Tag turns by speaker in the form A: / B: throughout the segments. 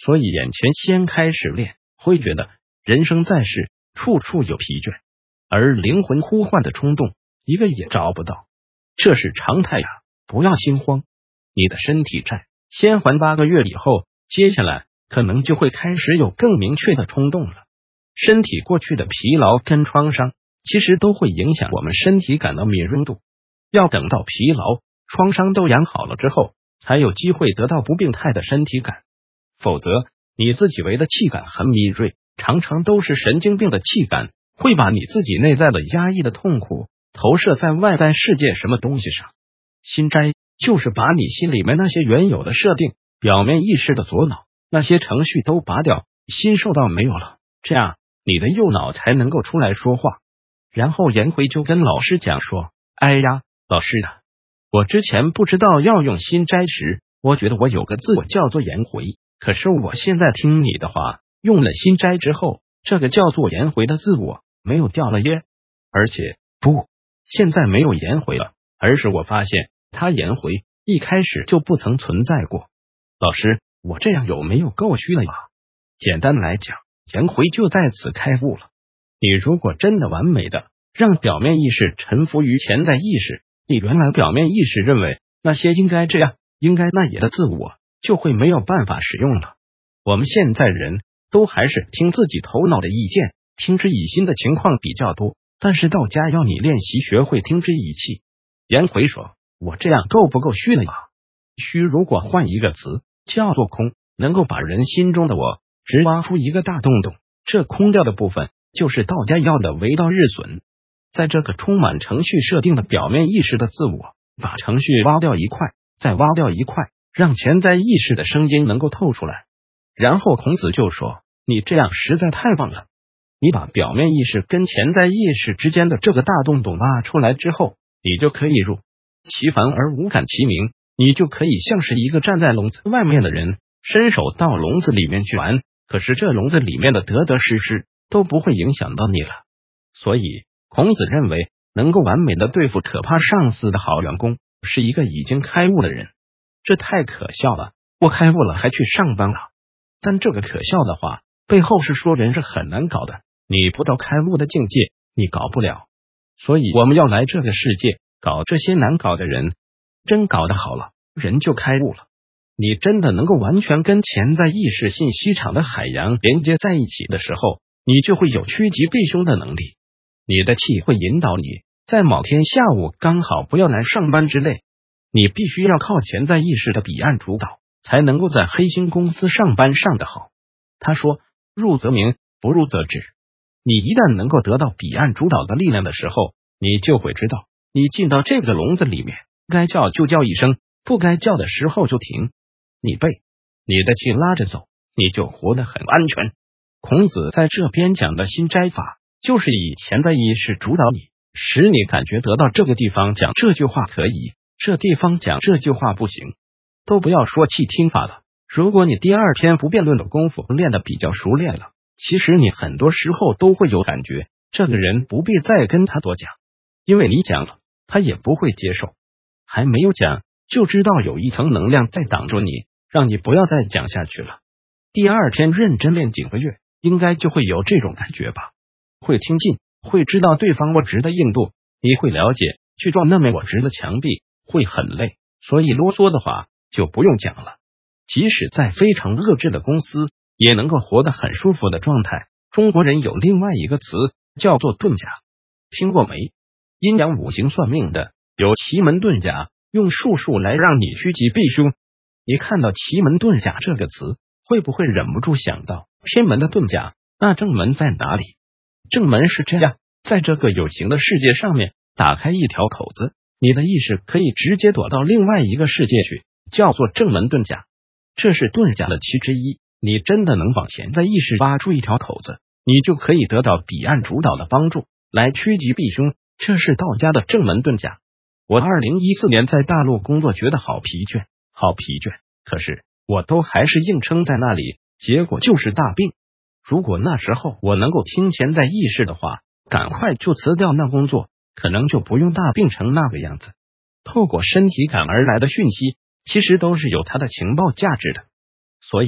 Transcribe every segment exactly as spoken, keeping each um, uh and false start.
A: 所以眼前先开始练，会觉得人生在世，处处有疲倦，而灵魂呼唤的冲动一个也找不到，这是常态呀，不要心慌。你的身体债先还八个月以后，接下来可能就会开始有更明确的冲动了。身体过去的疲劳跟创伤，其实都会影响我们身体感的敏锐度。要等到疲劳、创伤都养好了之后，才有机会得到不病态的身体感。否则，你自己为的气感很敏锐，常常都是神经病的气感，会把你自己内在的压抑的痛苦投射在外在世界什么东西上。心斋就是把你心里面那些原有的设定、表面意识的左脑那些程序都拔掉，心受到没有了，这样你的右脑才能够出来说话。然后颜回就跟老师讲说，哎呀，老师啊，我之前不知道要用心斋时，我觉得我有个自我叫做颜回，可是我现在听你的话，用了心斋之后，这个叫做颜回的自我没有掉了耶，而且不，现在没有颜回了，而是我发现他颜回一开始就不曾存在过。老师，我这样有没有够虚了呀？简单来讲，颜回就在此开悟了。你如果真的完美的让表面意识臣服于潜在意识，你原来表面意识认为那些应该这样应该那也的自我就会没有办法使用了。我们现在人都还是听自己头脑的意见，听之以心的情况比较多，但是道家要你练习学会听之以气。颜回说，我这样够不够虚了呀？虚如果换一个词叫做空，能够把人心中的我直挖出一个大洞洞，这空掉的部分就是道家要的为道日损。在这个充满程序设定的表面意识的自我，把程序挖掉一块，再挖掉一块，让潜在意识的声音能够透出来。然后孔子就说，你这样实在太棒了，你把表面意识跟潜在意识之间的这个大洞洞挖出来之后，你就可以入其凡而无感其名，你就可以像是一个站在笼子外面的人，伸手到笼子里面去玩，可是这笼子里面的得得失失都不会影响到你了。所以孔子认为，能够完美的对付可怕上司的好员工，是一个已经开悟的人。这太可笑了，我开悟了还去上班了。但这个可笑的话，背后是说人是很难搞的，你不到开悟的境界，你搞不了。所以我们要来这个世界搞这些难搞的人，真搞得好了，人就开悟了。你真的能够完全跟潜在意识信息场的海洋连接在一起的时候，你就会有趋吉避凶的能力。你的气会引导你，在某天下午刚好不要来上班之类，你必须要靠潜在意识的彼岸主导，才能够在黑心公司上班上得好。他说，入则明，不入则止。你一旦能够得到彼岸主导的力量的时候，你就会知道，你进到这个笼子里面，该叫就叫一声，不该叫的时候就停。你被你的气拉着走，你就活得很安全。孔子在这边讲的心斋法，就是以潜在意识主导你，使你感觉得到这个地方讲这句话可以，这地方讲这句话不行。都不要说气听法了，如果你第二天不辩论的功夫练得比较熟练了，其实你很多时候都会有感觉，这个人不必再跟他多讲，因为你讲了，他也不会接受。还没有讲，就知道有一层能量在挡住你，让你不要再讲下去了。第二天认真练几个月，应该就会有这种感觉吧。会听进，会知道对方握直的硬度，你会了解去撞那面握直的墙壁会很累，所以啰嗦的话就不用讲了。即使在非常恶质的公司，也能够活得很舒服的状态。中国人有另外一个词叫做遁甲，听过没？阴阳五行算命的有奇门遁甲，用术数来让你趋吉避凶。你看到奇门遁甲这个词，会不会忍不住想到偏门的遁甲？那正门在哪里？正门是这样，在这个有形的世界上面打开一条口子，你的意识可以直接躲到另外一个世界去，叫做正门遁甲。这是遁甲的其之一。你真的能往潜在意识挖出一条口子，你就可以得到彼岸主导的帮助，来趋吉避凶。这是道家的正门遁甲。我二零一四年在大陆工作，觉得好疲倦，好疲倦，可是我都还是硬撑在那里，结果就是大病。如果那时候我能够听潜在意识的话，赶快就辞掉那工作，可能就不用大病成那个样子。透过身体感而来的讯息，其实都是有它的情报价值的。所以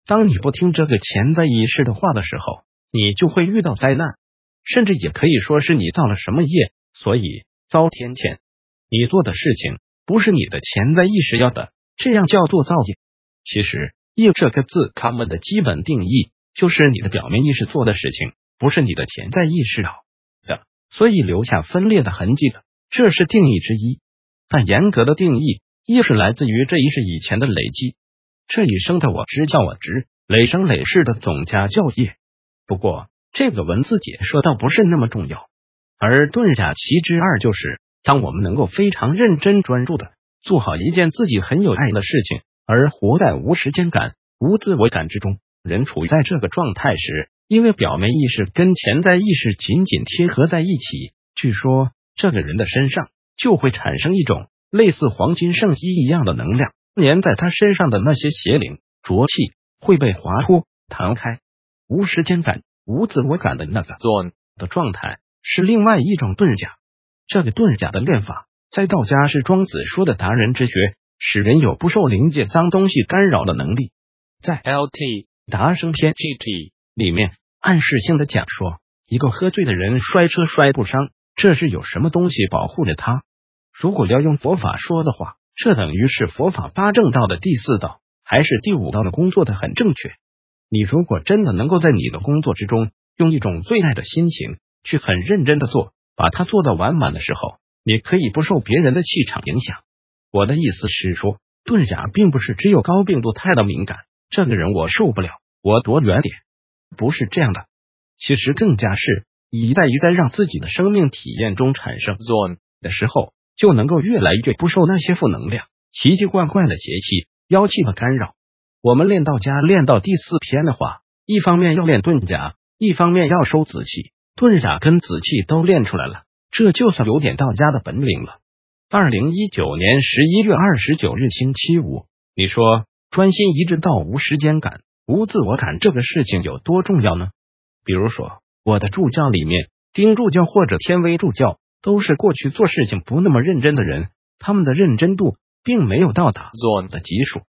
A: 当你不听这个潜在意识的话的时候，你就会遇到灾难，甚至也可以说是你造了什么业，所以遭天谴。你做的事情不是你的潜在意识要的，这样叫做造业。其实业这个字它们的基本定义就是你的表面意识做的事情不是你的潜在意识要的，所以留下分裂的痕迹的，这是定义之一。但严格的定义，业是来自于这一世以前的累积，这一生的我执叫我执，累生累世的总加叫业。不过这个文字解说倒不是那么重要，而遁甲其之二就是当我们能够非常认真专注的做好一件自己很有爱的事情，而活在无时间感、无自我感之中。人处在这个状态时，因为表面意识跟潜在意识紧紧贴合在一起，据说这个人的身上就会产生一种类似黄金圣衣一样的能量，粘在他身上的那些邪灵浊气会被划脱弹开。无时间感、无自我感的那个 zone 的状态是另外一种遁甲。这个遁甲的练法在道家是庄子说的达人之学，使人有不受灵界脏东西干扰的能力。在 L T 达生篇 G T 里面暗示性的讲说，一个喝醉的人摔车摔不伤，这是有什么东西保护着他。如果要用佛法说的话，这等于是佛法八正道的第四道还是第五道的工作的很正确。你如果真的能够在你的工作之中用一种最爱的心情去很认真的做，把它做到完满的时候，你可以不受别人的气场影响。我的意思是说，遁甲并不是只有高病度态的敏感，这个人我受不了，我躲远点，不是这样的。其实更加是一再一再让自己的生命体验中产生 zone 的时候，就能够越来越不受那些负能量、奇奇怪怪的邪气、妖气的干扰。我们练道家练到第四篇的话，一方面要练遁甲，一方面要收子气，遁甲跟子气都练出来了，这就算有点道家的本领了。二零一九年十一月二十九日星期五，你说专心一致到无时间感、无自我感这个事情有多重要呢？比如说我的助教里面，丁助教或者天威助教都是过去做事情不那么认真的人，他们的认真度并没有到达 zone 的级数，